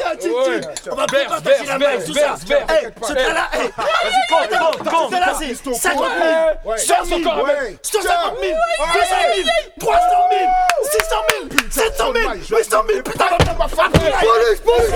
On va plus partager la main, tout ça. Ce tas-là, vas-y, compte. Ce tas-là, c'est 50 000, 100 000, 150 000, 200 000, 300 000, 600 000, 700 000, 800 000, putain, ma femme. Police.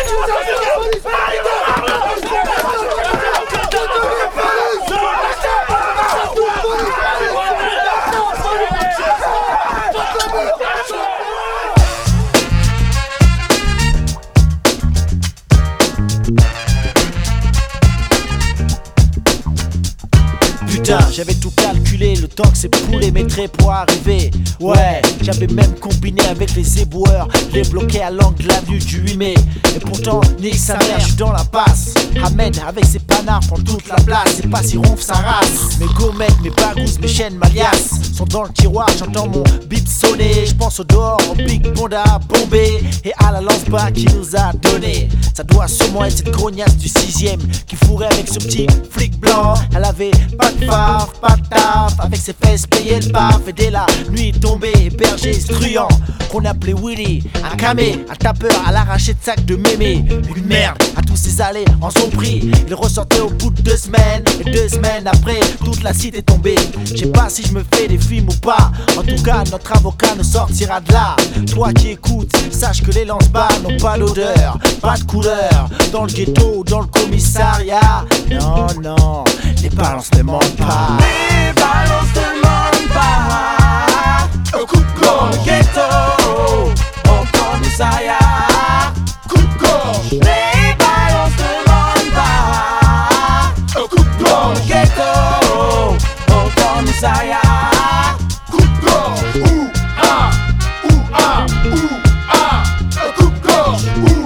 Putain, j'avais tout calculé, le temps que ces poulets mettraient pour arriver. Ouais, j'avais même combiné avec les éboueurs, les bloqués à l'angle de l'avenue du 8 mai. Et pourtant, nique sa mère, j'suis dans la passe. Ahmed avec ses panards prend toute la place. C'est pas si ronfle sa race. Mes gommettes, mes bagousses, mes chaînes, ma liasse sont dans le tiroir, j'entends mon bip sonner. J'pense au dehors, au Big Bonda bombé et à la lance-bas qui nous a donné. Ça doit sûrement être cette grognasse du 6ème qui fourrait avec ce petit flic blanc. Elle avait pas de fave, pas de taf, avec ses fesses payait le paf. Et dès la nuit tombée, hébergé, struand, qu'on appelait Willy, un camé, un tapeur à l'arraché de sac de mémé. Une merde, à tous ces allées en son prix. Il ressortait au bout de 2 semaines, et 2 semaines après, toute la cité est tombée. J'sais pas si je me fais des films ou pas. En tout cas, notre avocat ne sortira de là. Toi qui écoutes, sache que les lance-bas n'ont pas d'odeur, pas de couleur. Dans le ghetto ou dans le commissariat, non, les balances ne mentent pas. Les balances ne mentent pas. Un coup de Dans le gorge, ghetto, au commissariat. coup de gorge, Les balances ne mentent pas. un coup de Dans le gorge, ghetto, au commissariat. coup de gorge, un coup de gorge,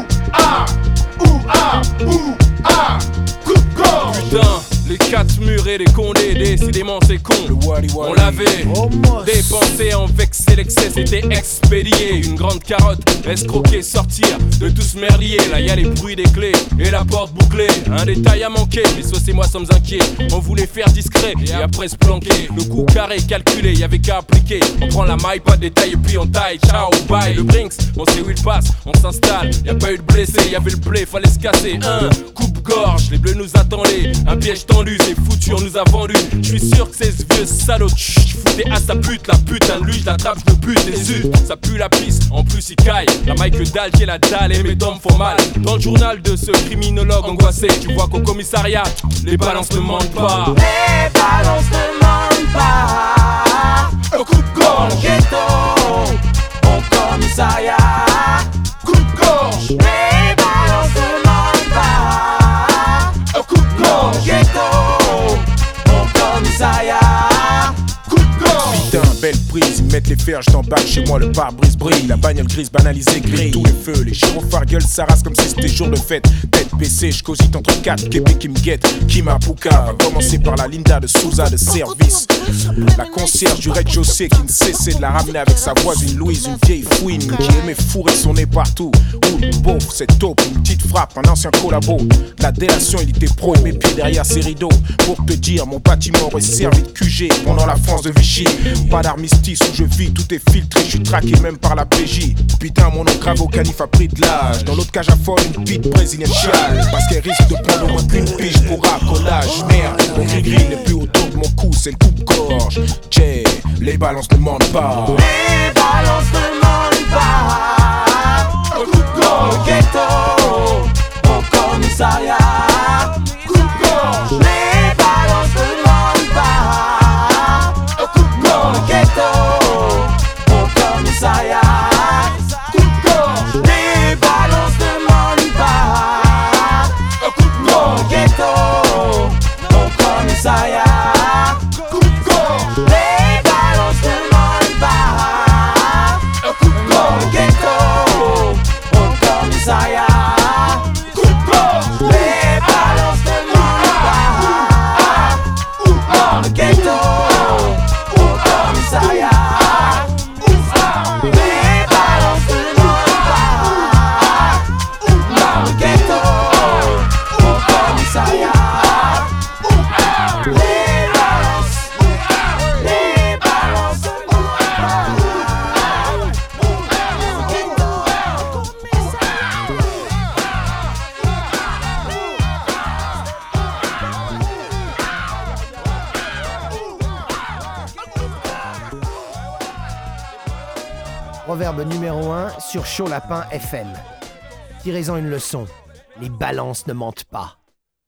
coup de gorge. Putain, les 4 murs et les condés, décidément c'est con. On l'avait dépensé en vexé, l'excès c'était expédié. Une grande carotte, escroquer, sortir de tout ce merdier. Là y'a les bruits des clés et la porte bouclée. Un détail à manquer, mais Sos et moi sommes inquiets. On voulait faire discret et après se planquer. Le coup carré calculé, y'avait qu'à appliquer. On prend la maille, pas de détail et puis on taille. Ciao, bye, le Brinks, on sait où il passe, on s'installe. Y'a pas eu de blessé, y'avait le blé, fallait se casser. Coupe-gorge, les bleus nous attendaient. Un piège tendu, c'est foutu, on nous a vendu. J'suis sûr que c'est ce vieux salaud. J'foutais à sa pute, la putain de lui, j'l'attrape, j'le bute et zut. Ça pue la pisse, en plus il caille. La maille que dalle, j'ai la dalle et mes dents font mal. Dans le journal de ce criminologue angoissé, tu vois qu'au commissariat, les balances ne mentent pas. Les balances ne mentent pas. Un coup de Dans le gorge, ghetto, au commissariat. coup de gorge, Les balances ne mentent pas. un coup de Dans le gorge, ghetto, au commissariat. coup de gorge. Putain, belle prise, ils mettent les fers, je t'embarque chez moi, le pare-brise brille. La bagnole grise banalisée grille tous les feux. Les gyrophares gueulent sa race comme si c'était jour de fête. Tête baissée, je cogite entre 4 képés qui me guettent. Qui m'a pouka, va commencer par la Linda de Souza de service. La concierge du rez-de-chaussée qui ne cessait de la ramener avec sa voisine Louise, une vieille fouine qui aimait fourrer son nez partout. Une beauf, cette taupe, une petite frappe, un ancien collabo. La délation, il était pro et mes pieds derrière ses rideaux. Pour te dire, mon bâtiment aurait servi de QG pendant la France de Vichy. Pas d'armistice où je vis, tout est filtré, je suis traqué même par la PJ. Putain, mon nom grave au canif a pris de l'âge. Dans l'autre cage à folle, une pite brésilienne chiale. Parce qu'elle risque de prendre au moins qu'une pige pour racolage. Merde, mon gris-gris n'est plus autour de mon cou, c'est le coupe-gorge. Tchè, les balances ne mentent pas. Les balances ne mentent pas. Un coup de Dans gorge, le ghetto, au commissariat. coup de gorge, Les balances ne mentent pas. un coup de Dans le gorge, ghetto, au commissariat. coup de gorge, Les balances ne mentent pas. un coup de Dans le gorge, ghetto, au commissariat. coup de gorge, Les balances ne mentent pas. un coup de Dans le gorge, ghetto, au commissariat. coup de gorge. Les balances ne mentent pas. Dans le ghetto, au commissariat. Les balances ne mentent pas. Dans le ghetto, au commissariat. Les balances, les balances ne mentent pas. Dans le ghetto, au commissariat. Proverbe numéro 1 sur Chaud Lapin FM. Tirez-en une leçon. Les balances ne mentent pas.